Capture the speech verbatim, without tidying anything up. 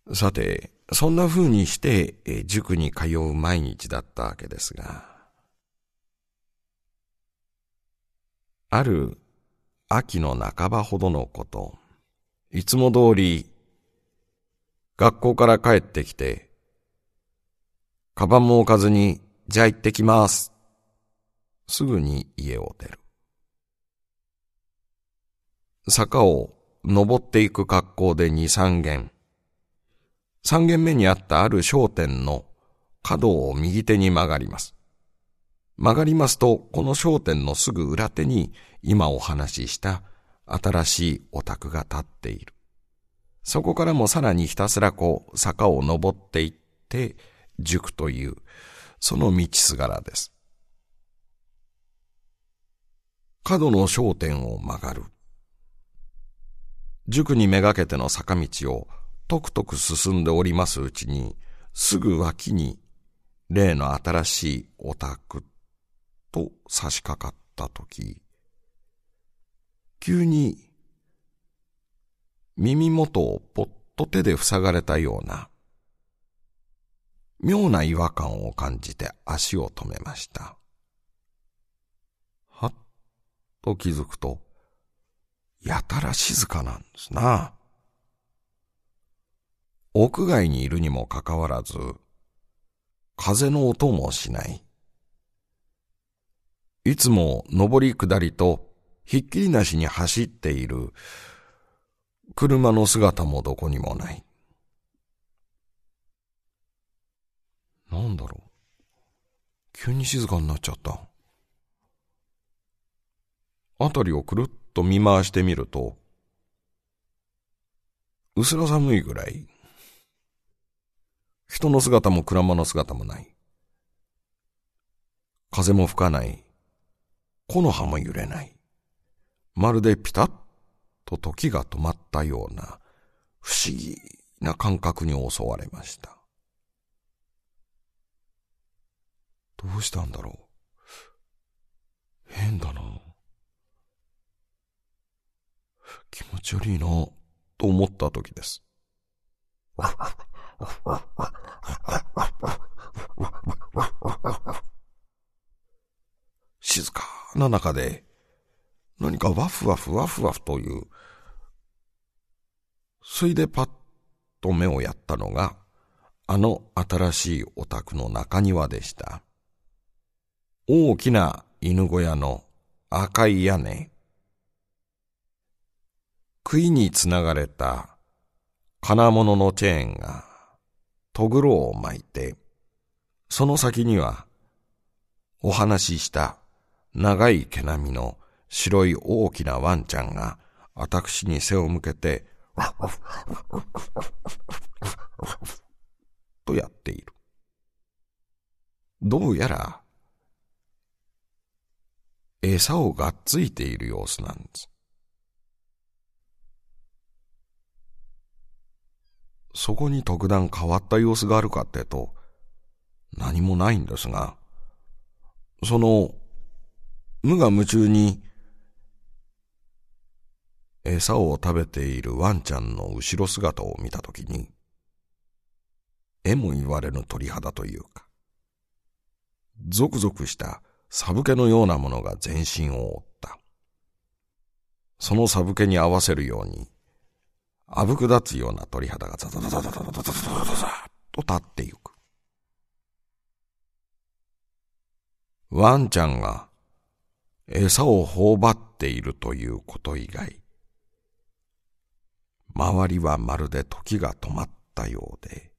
さて、そんな風にして塾に通う毎日だったわけですが、ある秋の半ばほどのこと、いつも通り学校から帰ってきて、カバンも置かずに、じゃあ行ってきます。すぐに家を出る。坂を登っていく格好で二三軒。三軒目にあったある商店の角を右手に曲がります。曲がりますと、この商店のすぐ裏手に今お話しした新しいお宅が建っている。そこからもさらにひたすらこう坂を登っていって塾というその道すがらです。角の商店を曲がる。塾にめがけての坂道をとくとく進んでおりますうちに、すぐ脇に例の新しいお宅と差し掛かったとき、急に耳元をぽっと手で塞がれたような妙な違和感を感じて足を止めました。はっと気づくと、やたら静かなんですな。屋外にいるにもかかわらず、風の音もしない。いつも上り下りとひっきりなしに走っている車の姿もどこにもない。なんだろう。急に静かになっちゃった。あたりをくるっと見回してみると、うすら寒いぐらい、人の姿も車の姿もない。風も吹かない。木の葉も揺れない。まるでピタッと時が止まったような不思議な感覚に襲われました。どうしたんだろう。変だな。気持ち悪いなと思った時です。静かな中で何かワフワフワフワフという、それでパッと目をやったのがあの新しいお宅の中庭でした。大きな犬小屋の赤い屋根、杭につながれた金物のチェーンがとぐろを巻いて、その先にはお話しした長い毛並みの白い大きなワンちゃんが私に背を向けてとやっている。どうやら餌をがっついている様子なんです。そこに特段変わった様子があるかってと、何もないんですが、その無我夢中に餌を食べているワンちゃんの後ろ姿を見たときに、えも言われぬ鳥肌というか、ゾクゾクした寒気のようなものが全身を覆った。その寒気に合わせるように、あぶく立つような鳥肌がザザザザザザザザザザザと立ってゆく。ワンちゃんが餌を頬張っているということ以外、周りはまるで時が止まったようで、